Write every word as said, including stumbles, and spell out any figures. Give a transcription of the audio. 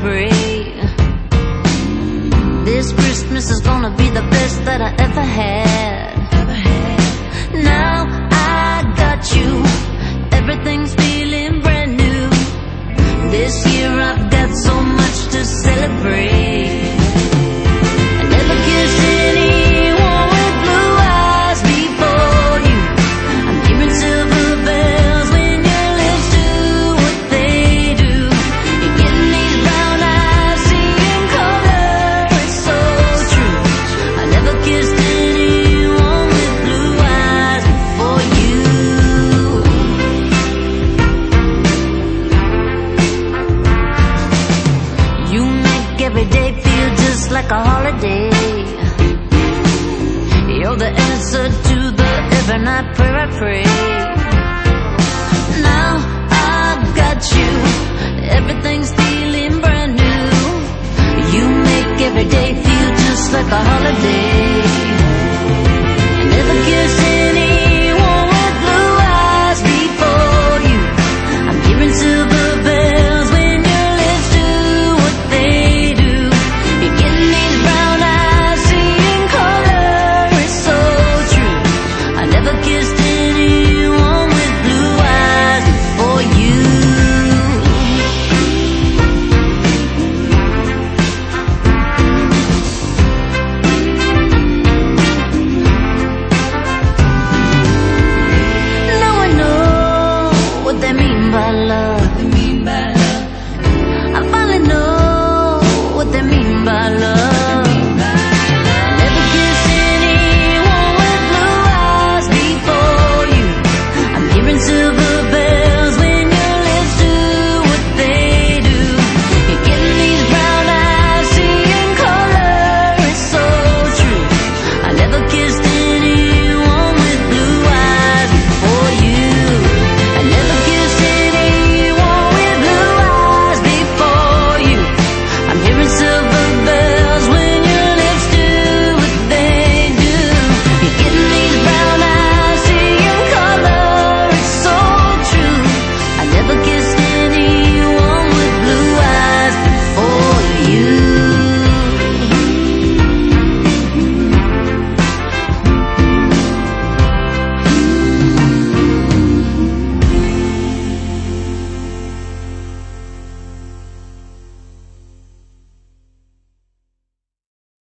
celebrate. This Christmas is gonna be the best that I ever had. Now I got you, everything's feeling brand new. This year I've got so much to celebrate. I never kissed anyone with blue eyes before you. I'm hearing silver bells when your lips do what they do. You're getting these brown eyes, seeing color, it's so true. I never kissed anyone with blue eyes before you. You make every day feel just like a holiday. You're the answer to the every night prayer I pray. Now I've got you, everything's feeling brand new. You make every day feel just like a holiday.